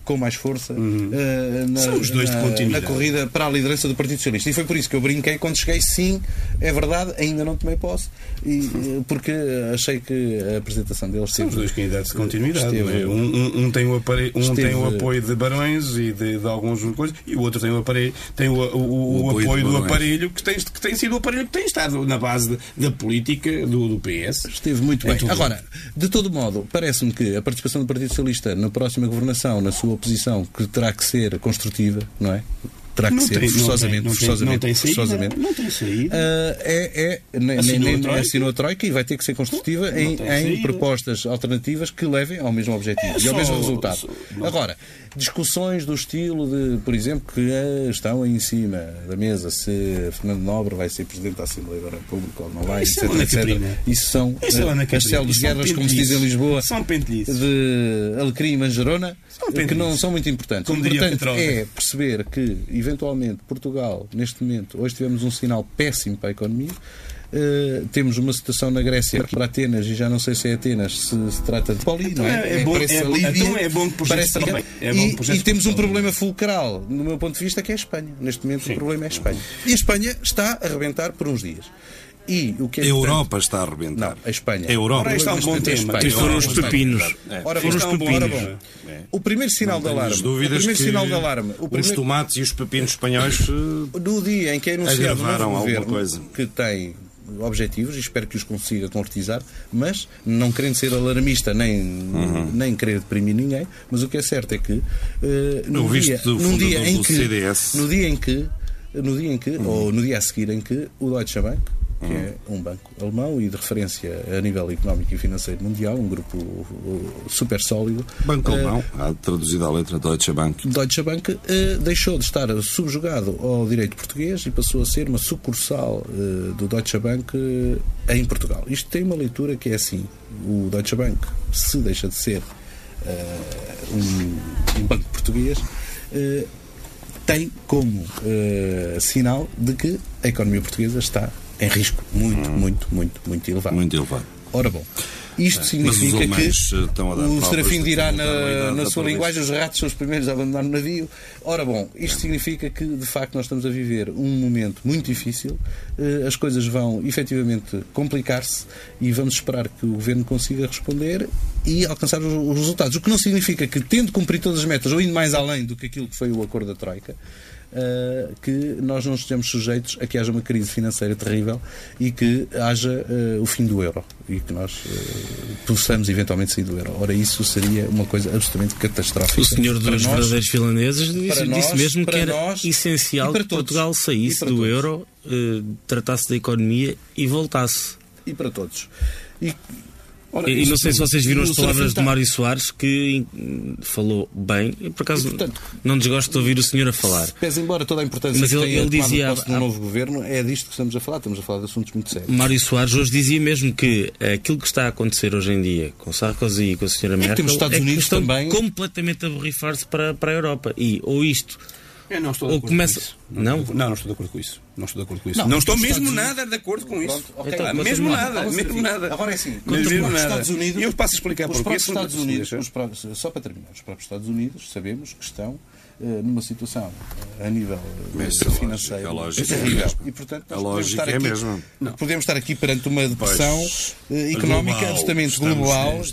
com mais força São os dois de continuidade. na corrida para a liderança do Partido Socialista. E foi por isso que eu brinquei quando cheguei, sim, é verdade, ainda não tomei posse, porque achei que a apresentação deles são os dois candidatos de continuidade. Um tem o apoio de Barões e de alguns coisas, e o outro tem o apoio do aparelho que tem sido o aparelho que tem estado na base da política do PS. Esteve muito bem. Agora, de todo modo, parece-me que a participação do Partido Socialista na próxima governação, na sua oposição, que terá que ser construtiva, não é? Terá que ser forçosamente. Não tem saída. Assinou a Troika e vai ter que ser construtiva em propostas alternativas que levem ao mesmo objetivo e ao mesmo resultado. Agora, discussões do estilo de, por exemplo, que estão aí em cima da mesa se Fernando Nobre vai ser Presidente da Assembleia da República ou não vai, etc. Isso são as células de guerras, como se diz em Lisboa, de alecrim e manjerona, que não são muito importantes. O importante é perceber que, eventualmente, Portugal, neste momento, hoje tivemos um sinal péssimo para a economia. Temos uma situação na Grécia para Atenas, e já não sei se é Atenas, se trata de Poli, não é? É bom que e temos um problema fulcral, no meu ponto de vista, que é a Espanha. Neste momento o problema é a Espanha. E a Espanha está a arrebentar por uns dias. E o que é a Europa está a arrebentar. Não, a Espanha. A Europa. Ora, está um bom tema. E foram os pepinos. Ora, bom. O primeiro sinal de alarme. Os tomates e os pepinos espanhóis no dia em que é anunciado agravaram um alguma governo coisa. Que tem objetivos, e espero que os consiga concretizar, mas não querendo ser alarmista nem querer deprimir ninguém, mas o que é certo é que no dia a seguir em que o Deutsche Bank, que é um banco alemão e de referência a nível económico e financeiro mundial, um grupo super sólido. Banco alemão, traduzido à letra Deutsche Bank. Deutsche Bank deixou de estar subjugado ao direito português e passou a ser uma sucursal do Deutsche Bank em Portugal. Isto tem uma leitura que é assim: o Deutsche Bank, se deixa de ser um banco português, tem como sinal de que a economia portuguesa está em risco muito elevado. Muito elevado. Ora bom, isto significa que o Serafim dirá na sua linguagem: os ratos são os primeiros a abandonar o navio. Ora bom, isto significa que de facto nós estamos a viver um momento muito difícil, as coisas vão efetivamente complicar-se e vamos esperar que o Governo consiga responder e alcançar os resultados. O que não significa que, tendo cumprido todas as metas ou indo mais além do que aquilo que foi o acordo da Troika, que nós não estejamos sujeitos a que haja uma crise financeira terrível e que haja o fim do euro e que nós possamos eventualmente sair do euro. Ora, isso seria uma coisa absolutamente catastrófica. O senhor dos verdadeiros finlandeses disse mesmo que era essencial que Portugal saísse do euro, tratasse da economia e voltasse. E para todos. E não sei se vocês viram as palavras de Mário Soares, que falou bem. Eu, por acaso, não desgosto de ouvir o senhor a falar. Pese embora toda a importância mas que ele dizia no novo governo, é disto que estamos a falar de assuntos muito sérios. Mário Soares hoje dizia mesmo que aquilo que está a acontecer hoje em dia com Sarkozy e com a senhora Merkel estão completamente a borrifar-se para a Europa. E ou isto... Eu não estou de acordo com isso. Não estou de acordo com isso. Não estou mesmo nada de acordo com isso. Mesmo nada. Agora é assim, os Estados Unidos... Eu passo a explicar porquê. Só para terminar, os próprios Estados Unidos sabemos que estão numa situação a nível financeiro terrível. E, portanto, podemos estar aqui perante uma depressão económica absolutamente global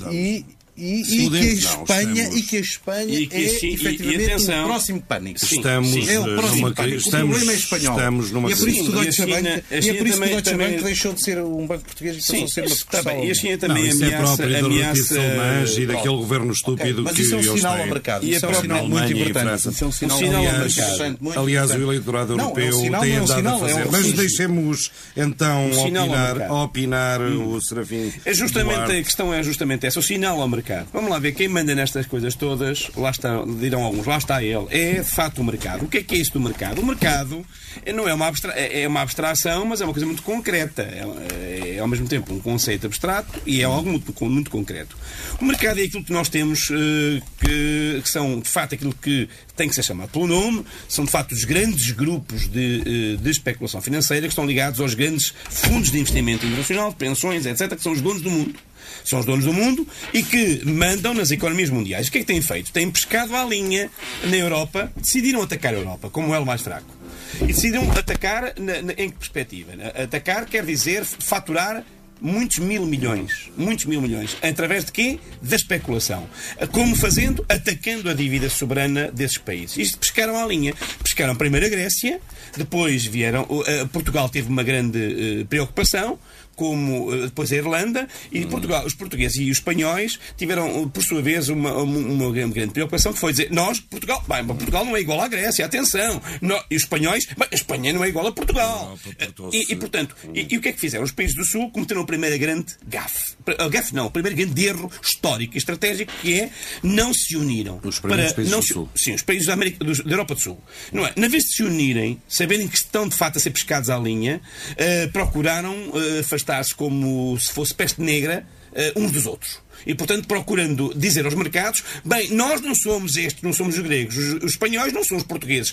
e que a Espanha é efetivamente o próximo pânico. É o próximo pânico. O problema é espanhol. E é por isso que o Deutsche Bank deixou de ser um banco português e passou a ser uma sucursal. E a China também ameaça e daquele governo estúpido que isso é um sinal ao mercado. Isso é um sinal muito importante. Isso é um sinal ao mercado. Aliás, o eleitorado europeu tem andado a fazer. Mas deixemos então opinar o Serafim. A questão é justamente essa, o sinal ao mercado. Vamos lá ver, quem manda nestas coisas todas, lá está, dirão alguns, lá está ele, é de facto o mercado. O que é isso do mercado? O mercado não é uma abstração, mas é uma coisa muito concreta. É ao mesmo tempo um conceito abstrato e é algo muito concreto. O mercado é aquilo que nós temos, que são de facto aquilo que tem que ser chamado pelo nome, são de facto os grandes grupos de especulação financeira que estão ligados aos grandes fundos de investimento internacional, de pensões, etc., que são os donos do mundo. São os donos do mundo e que mandam nas economias mundiais. O que é que têm feito? Têm pescado à linha na Europa, decidiram atacar a Europa como o elo mais fraco. E decidiram atacar em que perspectiva? Atacar quer dizer faturar muitos mil milhões, através de quê? Da especulação. Como fazendo? Atacando a dívida soberana desses países. Isto pescaram à linha. Pescaram primeiro a Grécia, depois vieram... Portugal teve uma grande preocupação, como depois a Irlanda, e Portugal, os portugueses e os espanhóis tiveram, por sua vez, uma grande preocupação, que foi dizer, Portugal não é igual à Grécia, atenção, e os espanhóis, a Espanha não é igual a Portugal. Portanto, o que é que fizeram? Os países do Sul cometeram a primeira grande o primeiro grande erro histórico e estratégico, que é não se uniram. Os primeiros países do Sul. Sim, os países da Europa do Sul. Não é? Na vez de se unirem, saberem que estão de facto a ser pescados à linha, procuraram afastar-se como se fosse peste negra uns dos outros. E, portanto, procurando dizer aos mercados, bem, nós não somos estes, não somos os gregos, os espanhóis não são os portugueses,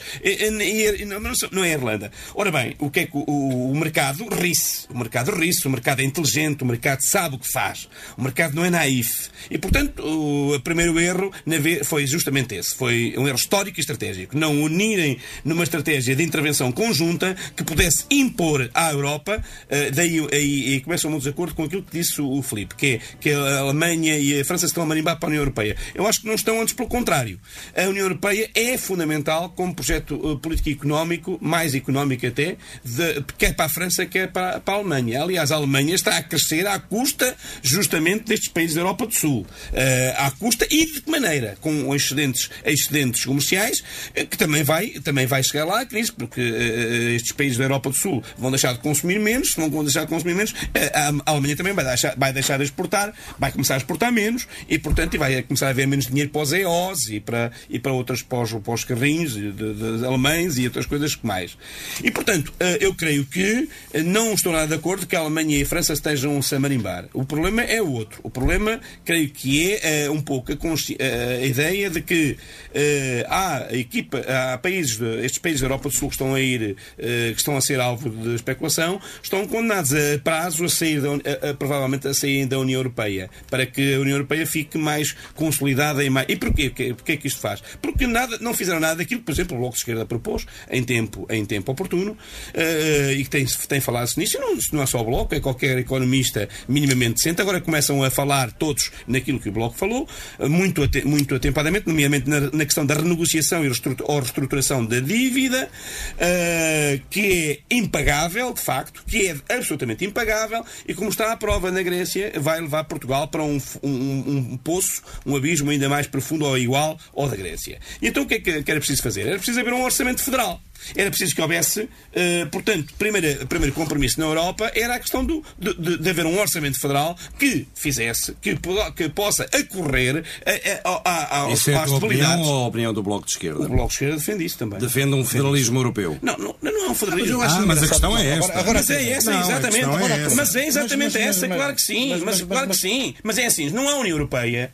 não é a Irlanda. Ora bem, o que é que o mercado ri-se? O mercado é inteligente, o mercado sabe o que faz. O mercado não é naif. E, portanto, o primeiro erro foi justamente esse. Foi um erro histórico e estratégico. Não unirem numa estratégia de intervenção conjunta que pudesse impor à Europa, daí começam um desacordo com aquilo que disse o Filipe, que a Alemanha e a França estão a marimbar para a União Europeia. Eu acho que não estão, antes pelo contrário. A União Europeia é fundamental como projeto político e económico, mais económico até, quer para a França, quer para a Alemanha. Aliás, a Alemanha está a crescer à custa justamente destes países da Europa do Sul. À custa e de que maneira? Com excedentes comerciais, que também vai chegar lá a crise, porque estes países da Europa do Sul vão deixar de consumir menos, se não vão deixar de consumir menos, a Alemanha também vai deixar de exportar, vai começar a exportar menos e, portanto, vai começar a haver menos dinheiro para os EOs e para outros, para os carrinhos de alemães e outras coisas que mais. E, portanto, eu creio que não estou nada de acordo que a Alemanha e a França estejam-se a marimbar. O problema é outro. O problema, creio que é um pouco a ideia de que há estes países da Europa do Sul que estão a ser alvo de especulação, estão condenados a prazo a sair provavelmente a sair da União Europeia, para que a União Europeia fique mais consolidada e mais... E porquê? Porquê é que isto faz? Porque não fizeram nada daquilo que, por exemplo, o Bloco de Esquerda propôs em tempo oportuno, e que tem falado-se nisso. Não é só o Bloco, é qualquer economista minimamente decente. Agora começam a falar todos naquilo que o Bloco falou, muito atempadamente, nomeadamente na questão da renegociação ou reestruturação da dívida, que é impagável, de facto, que é absolutamente impagável, e como está à prova na Grécia, vai levar Portugal para um poço, um abismo ainda mais profundo ou igual ao da Grécia. E então o que é que era preciso fazer? Era preciso haver um orçamento federal. Era preciso que houvesse, portanto, primeiro compromisso na Europa era a questão de haver um orçamento federal que fizesse, que possa acorrer à isso é a tua opinião ou a opinião opinião do Bloco de Esquerda? O Bloco de Esquerda defende isso também. Defende um federalismo europeu? Não é um federalismo. Mas a questão é esta. Mas é essa, exatamente. Mas é exatamente essa, claro que sim. Claro que sim. Mas é assim, não há União Europeia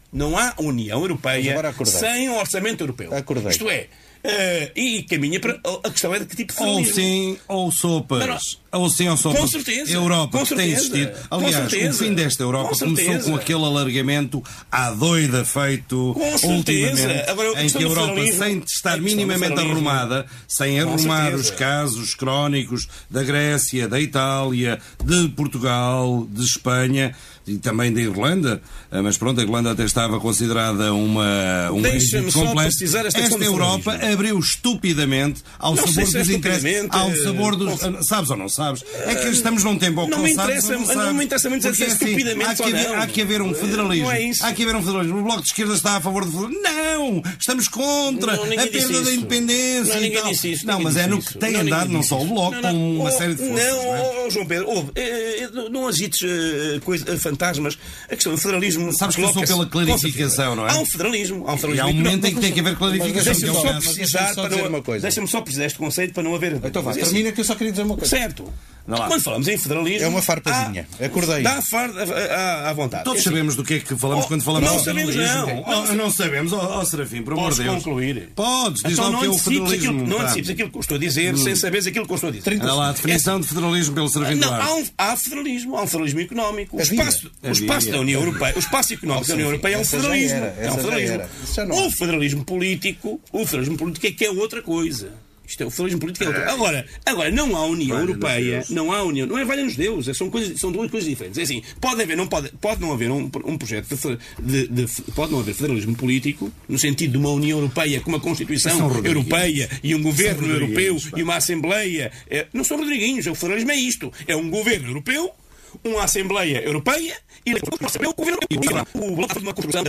sem um orçamento europeu. Isto é... e caminha para... A questão é de que tipo de federalismo. Ou sim, ou sopas. Ou sim, ou sopas. Com certeza. Europa que tem existido. Aliás, o fim desta Europa começou com aquele alargamento à doida feito ultimamente, em que a Europa, sem estar minimamente arrumada, sem arrumar os casos crónicos da Grécia, da Itália, de Portugal, de Espanha e também da Irlanda, mas pronto, a Irlanda até estava considerada uma êxito completo. Esta Europa abriu estupidamente ao sabor dos interesses, ao sabor dos... Sabes ou não sabes? É que estamos num tempo não me interessa muito dizer estupidamente há que haver um federalismo. Não é isso. Há que haver um federalismo. O Bloco de Esquerda está a favor do federalismo. Não! Estamos contra a perda da independência e tal. Não, mas é no que tem andado, não só o Bloco, como uma série de forças. Não, João Pedro, não agites fantasmas. A questão do federalismo... Sabes que eu sou pela clarificação, não é? Há um federalismo. E há um momento em que tem que haver clarificação. Deixa-me só precisar este conceito para não haver... Então vá, termina que eu só queria dizer uma coisa. Certo. Quando falamos em federalismo... É uma farpazinha. Acordei. Dá à vontade. Todos sabemos do que é que falamos quando falamos não de federalismo. Não sabemos, Serafim, por amor de Deus. Posso concluir? Podes, diz então, lá o que é o federalismo. Não antecipes aquilo que eu estou a dizer sem saberes aquilo que eu estou a dizer. Olha lá, a definição de federalismo pelo Serafim Duarte. Há federalismo económico. O espaço da União Europeia, o espaço económico da União Europeia é um federalismo. O federalismo político é que é outra coisa. Isto é o federalismo político. Agora, não há União Europeia, não é valha-nos Deus, são duas coisas diferentes. É assim, pode não haver um projeto pode não haver federalismo político, no sentido de uma União Europeia com uma Constituição Europeia e um governo europeu e uma Assembleia. Não são Rodriguinhos, o federalismo é isto. É um governo europeu, uma Assembleia Europeia e o governo europeu. O bloco de uma construção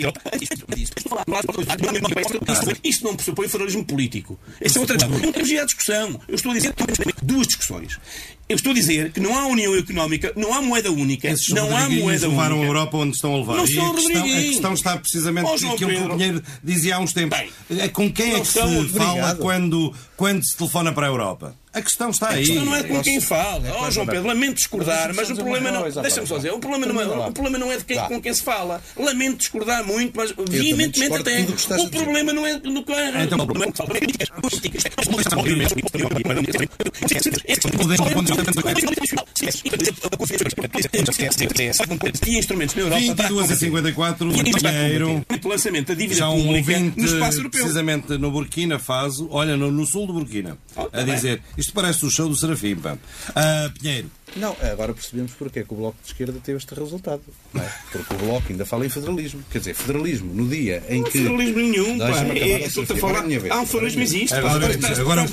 isto não pressupõe federalismo político. Essa é outra questão. Não temos já a discussão. Eu estou a dizer duas discussões. Eu estou a dizer que não há união económica, não há moeda única, não há moeda única. Levaram a Europa onde estão a levar. Não e a questão está precisamente naquilo que o Pinheiro dizia há uns tempos. Com quem é que se fala quando se telefona para a Europa? A questão está aí. A questão não é com quem fala. João Pedro, lamento discordar, mas o problema não... Deixa-me só dizer. O problema não é com quem se fala. Lamento discordar muito, mas veementemente até. O problema não é do que é... Então, o problema e instrumentos na Europa 22h54 Pinheiro lançamento da dívida pública no espaço europeu, precisamente no Burkina Faso, olha, no sul do Burkina, a dizer, isto parece o show do Serafim, Pinheiro. Não, agora percebemos porque é que o Bloco de Esquerda teve este resultado. Não é? Porque o Bloco ainda fala em federalismo. Quer dizer, federalismo no dia em que... Não há federalismo nenhum, pá. Há um federalismo existe. Agora é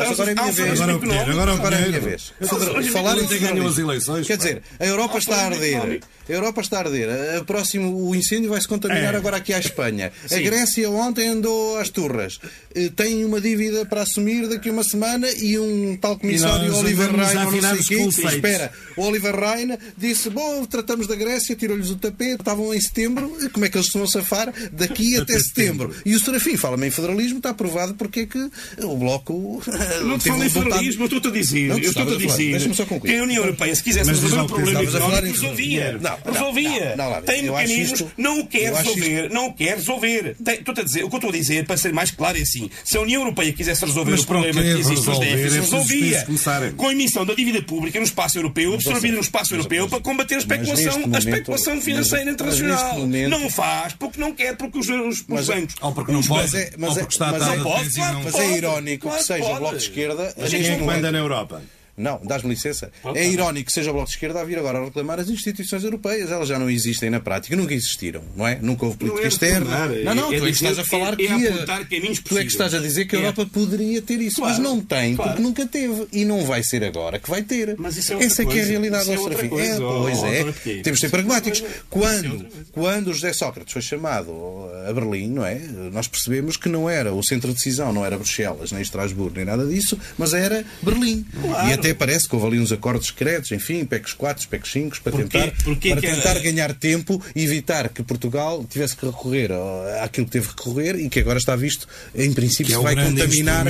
a minha vez. Falar em ganhou as eleições. Quer dizer, a Europa está a arder. A Europa está a arder. O incêndio vai-se contaminar agora aqui à Espanha. A Grécia ontem andou às turras. Tem uma dívida para assumir daqui a uma semana e um tal comissário Oliver Rhein, não sei o quê. Espera, o Oliver Rhein disse, tratamos da Grécia, tirou-lhes o tapete, estavam em setembro, como é que eles se vão safar daqui até setembro? E o Serafim fala-me em federalismo, está provado porque é que o Bloco... Não te falo em federalismo, eu estou-te a dizer. Deixa-me só concluir. Que a União Europeia, se quisesse resolver o problema económico, resolvia. Tem mecanismos, não o quer resolver. Estou-te a dizer, o que eu estou a dizer, para ser mais claro, é assim, se a União Europeia quisesse resolver o problema que existe nos déficits, resolvia. Com a emissão da dívida pública no espaço europeu, absorvida no espaço europeu, para combater a especulação financeira internacional. Não faz, porque não quer, porque os bancos... Ou porque não pode, ou porque está a mas é irónico que seja o Bloco de Esquerda... Quem é que manda na Europa? Não, dás-me licença. É irónico que seja o Bloco de Esquerda a vir agora a reclamar as instituições europeias. Elas já não existem na prática, nunca existiram, não é? Nunca houve política externa. Não, tu é que estás a falar que tu é que estás a dizer que a Europa poderia ter isso, mas não tem, porque nunca teve. E não vai ser agora que vai ter. Essa é que é a realidade do Serafim. Pois é. Temos de ser pragmáticos. Quando o José Sócrates foi chamado a Berlim, não é? Nós percebemos que não era o centro de decisão, não era Bruxelas, nem Estrasburgo, nem nada disso, mas era Berlim. E até parece que houve ali uns acordos secretos, enfim, PECs 4, PECs 5, para tentar ganhar tempo e evitar que Portugal tivesse que recorrer àquilo que teve que recorrer e que agora está visto, em princípio, se vai contaminar.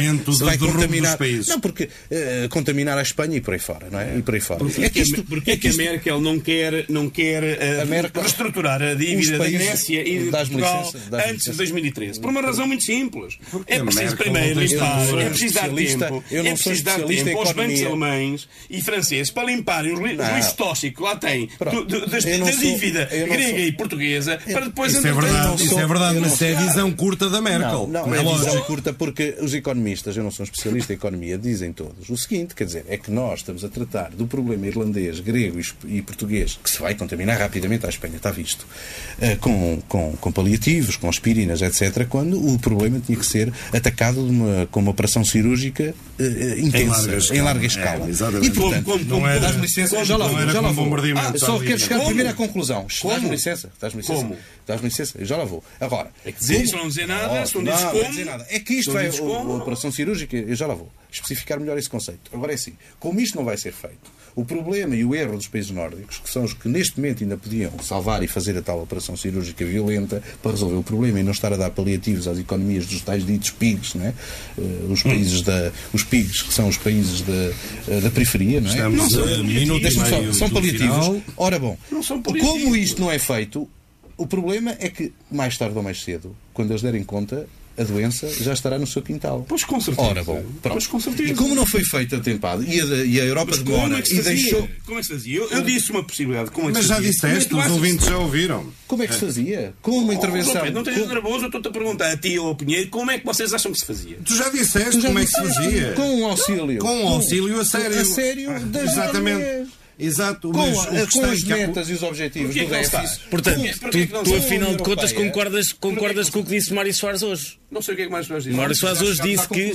Não, porque contaminar a Espanha e por aí fora, não é? E por aí fora. Porque é que a Merkel não quer reestruturar a dívida da Grécia e de Portugal antes de 2013? Por uma razão muito simples. É preciso primeiro limpar, é preciso dar tempo, aos bancos alemães e franceses para limparem os lixos tóxicos que lá têm da dívida grega e portuguesa para depois... Isso é verdade, mas é a visão curta da Merkel. Não é a visão curta porque os economistas, eu não sou um especialista em economia, dizem todos o seguinte, quer dizer, é que nós estamos a tratar do problema irlandês, grego e português, que se vai contaminar rapidamente à Espanha, está visto, com paliativos, com aspirinas, etc., quando o problema tinha que ser atacado com uma operação cirúrgica intensa, em larga escala. E portanto, dás-me licença, já lá vou. Só quero chegar primeiro à conclusão. Dás-me licença, eu já lá vou. Agora, é que dizer isso não dizer nada, se não dizes como. É que isto vai a operação cirúrgica, eu já lá vou especificar melhor esse conceito. Agora é assim, como isto não vai ser feito, O problema e o erro dos países nórdicos, que são os que neste momento ainda podiam salvar e fazer a tal operação cirúrgica violenta para resolver o problema e não estar a dar paliativos às economias dos tais ditos PIGs, não é? Os PIGs, que são os países da periferia, não é? Estamos são paliativos. Final. Ora bom, como isto não é feito, o problema é que mais tarde ou mais cedo, quando eles derem conta, a doença já estará no seu quintal. Pois com certeza. Ora bom, pois com certeza. E como não foi feito atempado, e a Europa demora e deixou... Como é que se fazia? Eu disse uma possibilidade. Mas já disseste, os ouvintes já ouviram. Como é que se fazia? Com uma intervenção... Não estejas nervoso, eu estou-te a perguntar a ti ou ao Pinheiro, como é que vocês acham que se fazia? Tu já disseste como é que se fazia. Com um auxílio. Com um auxílio a sério. A sério das Exatamente. Exato, com as metas e os objetivos do déficit. Portanto, tu afinal de contas concordas com o que disse Mário Soares hoje? Não sei o que é que mais Soares disse. Mário Soares hoje disse que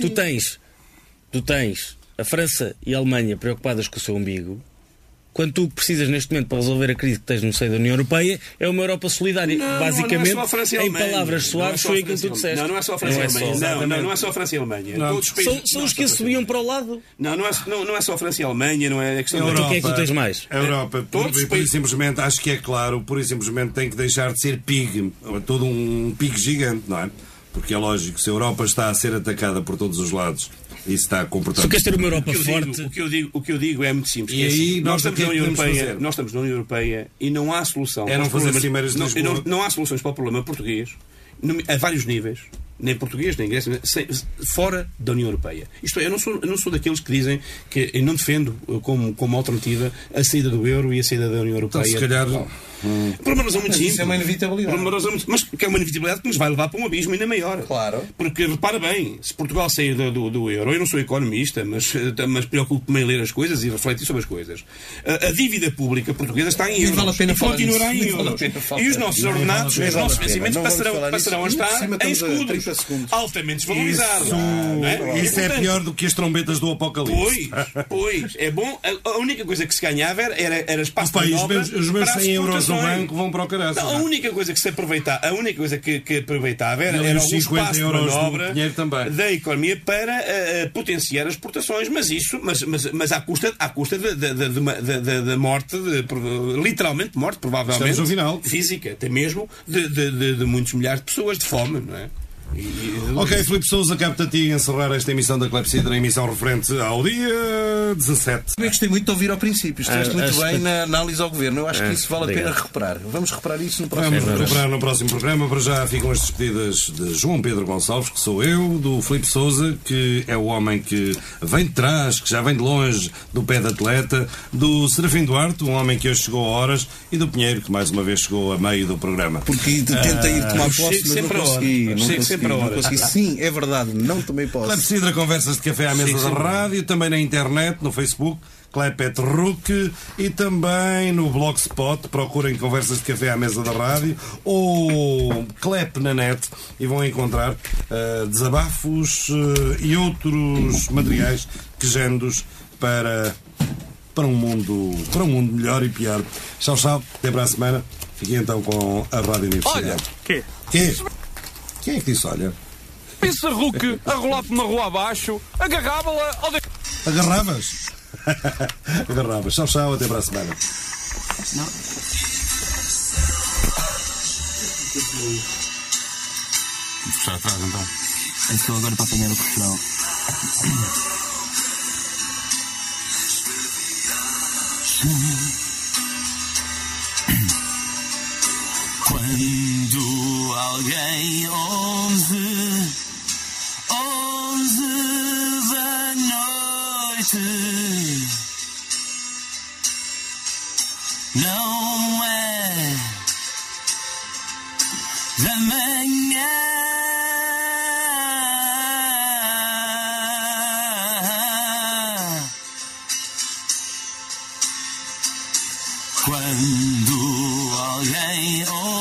tu tens a França e a Alemanha preocupadas com o seu umbigo, quando tu precisas neste momento para resolver a crise que tens no seio da União Europeia é uma Europa solidária. Basicamente, não é só a França e a em Alemanha. palavras suaves, foi aquilo que tu disseste. Não é só a França e a Alemanha. Não é só a França e a Alemanha. São os que subiam para o lado. Não é só a França e a Alemanha, não é a questão Então quem é que tu tens mais? A Europa, por e simplesmente, acho que é claro, por e simplesmente tem que deixar de ser PIG, todo um PIG gigante, não é? Porque é lógico, se a Europa está a ser atacada por todos os lados, isso está a comportar. Se queres ter uma Europa forte. O que eu digo é muito simples. E aí nós estamos na União Europeia e não há solução. É não fazer cimeiras de Lisboa. Não há soluções para o problema português a vários níveis. Nem português, nem inglês, fora da União Europeia. Isto é, eu não sou daqueles que dizem que eu não defendo como alternativa a saída do euro e a saída da União Europeia. Então, se calhar... Por uma razão muito simples. Isso é uma inevitabilidade. Mas que é uma inevitabilidade que nos vai levar para um abismo ainda maior. Claro. Porque, repara bem, se Portugal sair do euro, eu não sou economista, mas preocupo-me em ler as coisas e refletir sobre as coisas. A dívida pública portuguesa está em euros. Vale a pena e continuará em euros. E os nossos ordenados, os nossos vencimentos passarão a estar em escudos altamente desvalorizados. Isso é pior do que as trombetas do Apocalipse. Pois. É bom. A única coisa que se ganhava era espaço de manobra. Os meus 100 euros no banco vão para o caraças. A única coisa que se aproveitava, era o espaço de manobra da economia para potenciar as exportações, mas à custa da morte, literalmente morte, provavelmente física, até mesmo de muitos milhares de pessoas de fome, não é? Ok, Filipe Sousa, cabe-te a ti encerrar esta emissão da Clepsidra, a emissão referente ao dia 17. Eu gostei muito de ouvir ao princípio. Estiveste muito bem na análise ao governo. Eu acho que isso vale a pena recuperar. Vamos recuperar isso no próximo programa. Vamos recuperar no próximo programa. Para já ficam as despedidas de João Pedro Gonçalves, que sou eu, do Filipe Sousa, que é o homem que vem de trás, que já vem de longe, do pé de atleta, do Serafim Duarte, um homem que hoje chegou a horas, e do Pinheiro, que mais uma vez chegou a meio do programa. Porque tentei ir tomar posse, mas não consegui. Não consegui. Sim, é verdade, não tomei posse. Clepsidra, conversas de café à mesa da rádio, também na internet, no Facebook, Clepetruk, e também no Blogspot. Procurem conversas de café à mesa da rádio ou Clep na net e vão encontrar desabafos e outros materiais quejandos para um mundo melhor e pior. Tchau, até para a semana. Fiquem então com a Rádio Universidade. Olha, quê? Quem é que disse, olha? Esse Hulk a rolar por uma rua abaixo, agarrava-la ao... Agarravas? Agarravas. Tchau, até para a semana. Não. Vou puxar atrás então. Eu estou agora para apanhar o refrão. Quando alguém 11 da noite não é da manhã, quando alguém